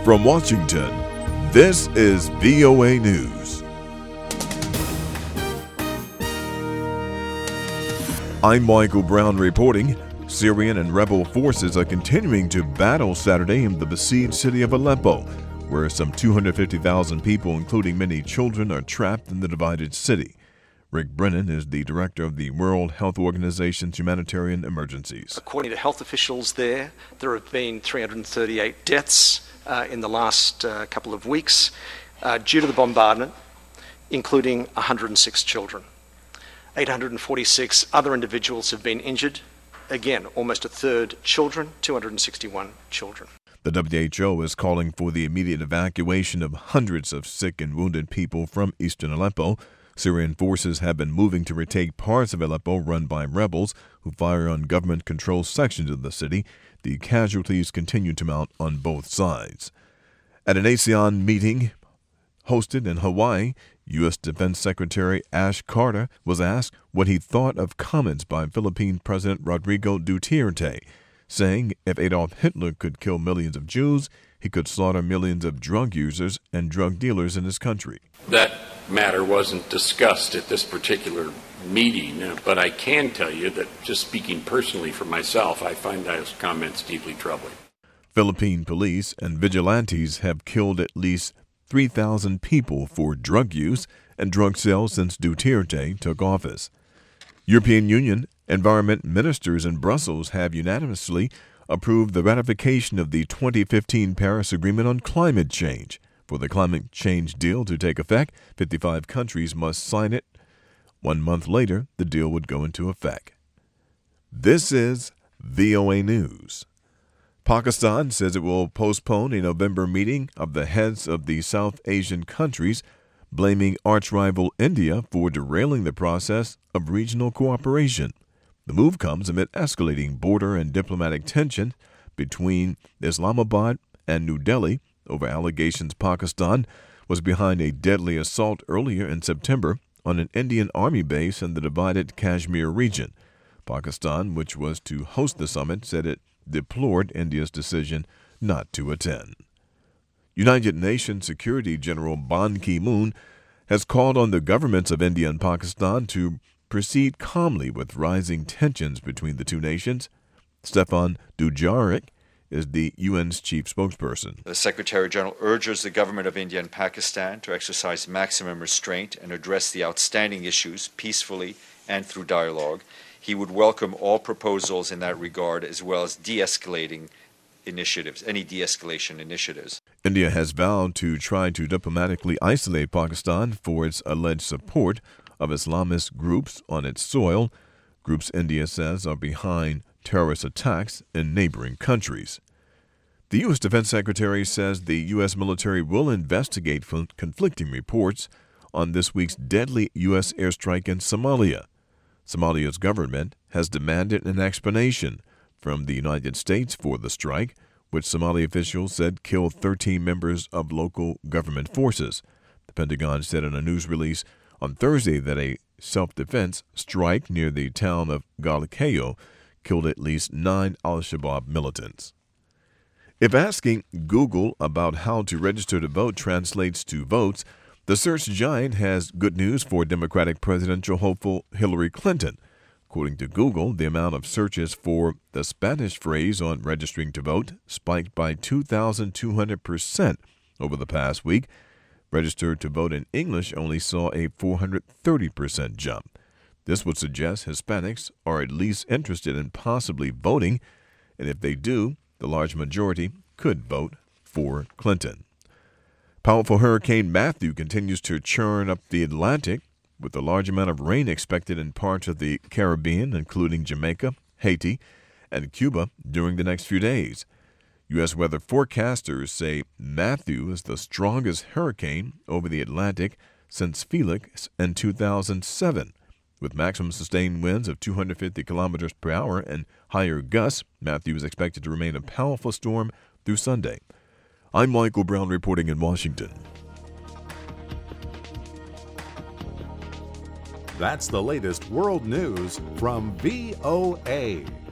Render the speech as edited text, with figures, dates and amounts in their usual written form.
From Washington, this is VOA News. I'm Michael Brown reporting. Syrian and rebel forces are continuing to battle Saturday in the besieged city of Aleppo, where some 250,000 people, including many children, are trapped in the divided city. Rick Brennan is the director of the World Health Organization's humanitarian emergencies. According to health officials there have been 338 deaths in the last couple of weeks due to the bombardment, including 106 children. 846 other individuals have been injured. Again, almost a third children, 261 children. The WHO is calling for the immediate evacuation of hundreds of sick and wounded people from eastern Aleppo. Syrian forces have been moving to retake parts of Aleppo run by rebels who fire on government-controlled sections of the city. The casualties continue to mount on both sides. At an ASEAN meeting hosted in Hawaii, U.S. Defense Secretary Ash Carter was asked what he thought of comments by Philippine President Rodrigo Duterte, saying if Adolf Hitler could kill millions of Jews, he could slaughter millions of drug users and drug dealers in his country. That matter wasn't discussed at this particular meeting, but I can tell you that just speaking personally for myself, I find those comments deeply troubling. Philippine police and vigilantes have killed at least 3,000 people for drug use and drug sales since Duterte took office. European Union environment ministers in Brussels have unanimously approved the ratification of the 2015 Paris Agreement on climate change. For the climate change deal to take effect, 55 countries must sign it. 1 month later, the deal would go into effect. This is VOA News. Pakistan says it will postpone a November meeting of the heads of the South Asian countries, blaming arch-rival India for derailing the process of regional cooperation. The move comes amid escalating border and diplomatic tension between Islamabad and New Delhi over allegations Pakistan was behind a deadly assault earlier in September on an Indian army base in the divided Kashmir region. Pakistan, which was to host the summit, said it deplored India's decision not to attend. United Nations Security General Ban Ki-moon has called on the governments of India and Pakistan to proceed calmly with rising tensions between the two nations. Stefan Dujarric is the UN's chief spokesperson. The Secretary General urges the government of India and Pakistan to exercise maximum restraint and address the outstanding issues peacefully and through dialogue. He would welcome all proposals in that regard, as well as de-escalating initiatives, any de-escalation initiatives. India has vowed to try to diplomatically isolate Pakistan for its alleged support of Islamist groups on its soil, groups India says are behind terrorist attacks in neighboring countries. The U.S. Defense Secretary says the U.S. military will investigate conflicting reports on this week's deadly U.S. airstrike in Somalia. Somalia's government has demanded an explanation from the United States for the strike, which Somali officials said killed 13 members of local government forces. The Pentagon said in a news release on Thursday that a self-defense strike near the town of Galikayo killed at least 9 al-Shabaab militants. If asking Google about how to register to vote translates to votes, the search giant has good news for Democratic presidential hopeful Hillary Clinton. According to Google, the amount of searches for the Spanish phrase on registering to vote spiked by 2,200% over the past week. Registered to vote in English only saw a 430% jump. This would suggest Hispanics are at least interested in possibly voting, and if they do, the large majority could vote for Clinton. Powerful Hurricane Matthew continues to churn up the Atlantic, with a large amount of rain expected in parts of the Caribbean, including Jamaica, Haiti, and Cuba during the next few days. U.S. weather forecasters say Matthew is the strongest hurricane over the Atlantic since Felix in 2007. With maximum sustained winds of 250 kilometers per hour and higher gusts, Matthew is expected to remain a powerful storm through Sunday. I'm Michael Brown reporting in Washington. That's the latest world news from VOA.